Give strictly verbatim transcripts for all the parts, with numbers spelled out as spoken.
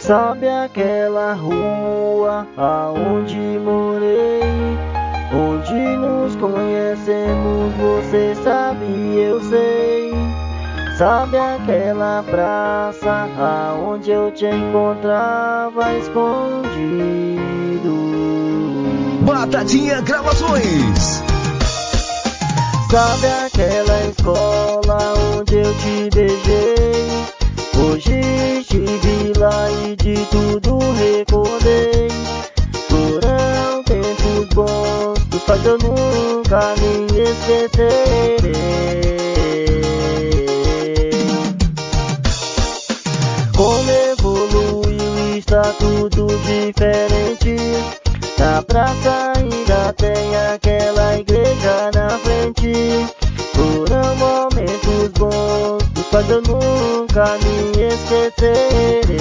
Sabe aquela rua aonde morei, onde nos conhecemos, você sabe, eu sei. Sabe aquela praça aonde eu te encontrava escondido? Batatinha Gravações. Sabe aquela escola onde eu te beijei? Hoje estive lá e de tudo recordei. Foram tempos bons, dos quais eu nunca me esquecerei. Como evoluiu, está tudo diferente. Na praça ainda tem aquela igreja na frente. Foram momentos bons, dos quais eu nunca me esquecerei.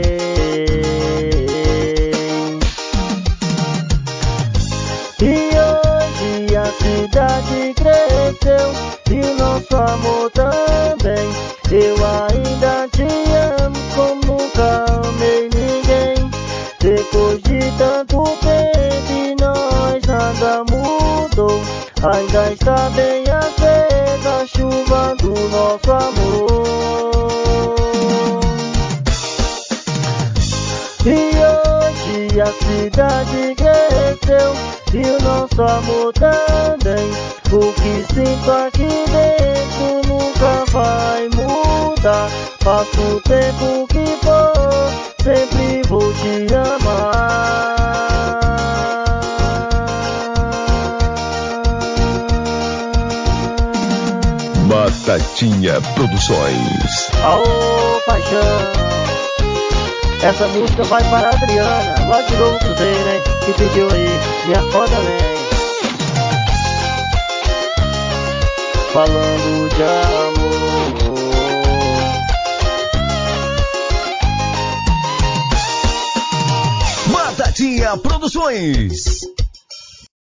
E hoje a cidade cresceu e o nosso amor também. Eu ainda te amo como nunca amei ninguém. Depois de tanto tempo e nós nada mudou, ainda está bem acesa a chuva do nosso amor. E hoje a cidade cresceu e o nosso amor também. O que sinto aqui dentro nunca vai mudar. Faça o tempo que for, sempre vou te amar. Batatinha Produções. Aô, paixão, essa música vai para a Adriana, lá de Novo Cruzeiro, hein, que pediu aí, minha foda vem. Falando de amor. Batatinha Produções.